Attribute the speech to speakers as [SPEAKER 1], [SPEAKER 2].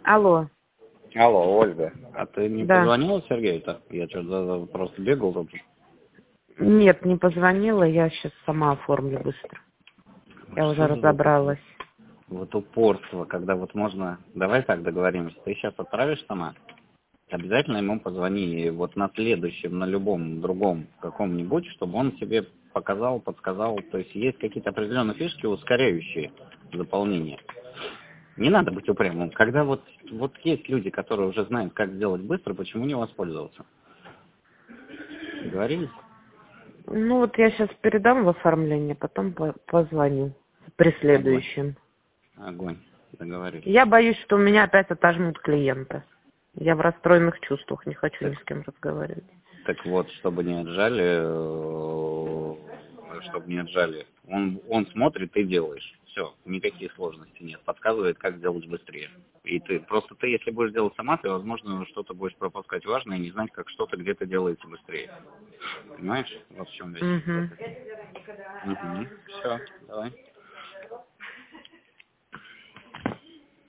[SPEAKER 1] Алло.
[SPEAKER 2] Алло, Ольга, а ты не
[SPEAKER 1] Да.
[SPEAKER 2] позвонила Сергею-то? Я что-то просто бегал тут.
[SPEAKER 1] Нет, не позвонила, я сейчас сама оформлю быстро. Я уже разобралась.
[SPEAKER 2] Вот упорство, когда вот можно... Давай так договоримся. Ты сейчас отправишь сама? Обязательно ему позвони. И вот на следующем, на любом другом каком-нибудь, чтобы он тебе показал, подсказал. То есть есть какие-то определенные фишки, ускоряющие заполнение. Не надо быть упрямым. Когда вот есть люди, которые уже знают, как сделать быстро, почему не воспользоваться? Договорились?
[SPEAKER 1] Ну вот я сейчас передам в оформление, потом позвоню при следующем.
[SPEAKER 2] Огонь. Договорились.
[SPEAKER 1] Я боюсь, что у меня опять отожмут клиента. Я в расстроенных чувствах, не хочу ни с кем разговаривать.
[SPEAKER 2] Так вот, чтобы не отжали, он смотрит, ты делаешь. Все, никаких сложностей нет. Подсказывает, как сделать быстрее. И ты, если будешь делать сама, ты, возможно, что-то будешь пропускать важное и не знать, как что-то где-то делается быстрее. Понимаешь? Вот в чем вещь.
[SPEAKER 1] Угу.
[SPEAKER 2] Все, давай.